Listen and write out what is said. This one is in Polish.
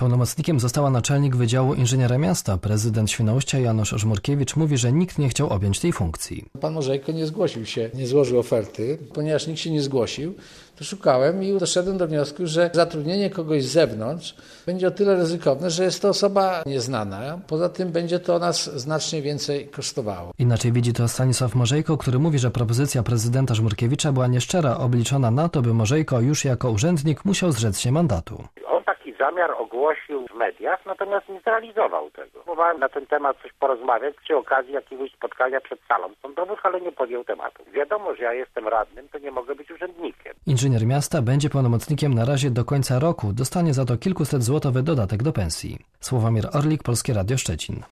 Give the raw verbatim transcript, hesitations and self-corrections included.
Pełnomocnikiem została naczelnik Wydziału Inżyniera Miasta. Prezydent Świnoujścia Janusz Żmurkiewicz mówi, że nikt nie chciał objąć tej funkcji. Pan Morzejko nie zgłosił się, nie złożył oferty. Ponieważ nikt się nie zgłosił, to szukałem i doszedłem do wniosku, że zatrudnienie kogoś z zewnątrz będzie o tyle ryzykowne, że jest to osoba nieznana. Poza tym będzie to nas znacznie więcej kosztowało. Inaczej widzi to Stanisław Morzejko, który mówi, że propozycja prezydenta Żmurkiewicza była nieszczera, obliczona na to, by Morzejko już jako urzędnik musiał zrzec się mandatu. Zamiar ogłosił w mediach, natomiast nie zrealizował tego. Próbowałem na ten temat coś porozmawiać przy okazji jakiegoś spotkania przed salą sądową, ale nie podjął tematu. Wiadomo, że ja jestem radnym, to nie mogę być urzędnikiem. Inżynier miasta będzie pełnomocnikiem na razie do końca roku. Dostanie za to kilkuset złotowy dodatek do pensji. Sławomir Orlik, Polskie Radio Szczecin.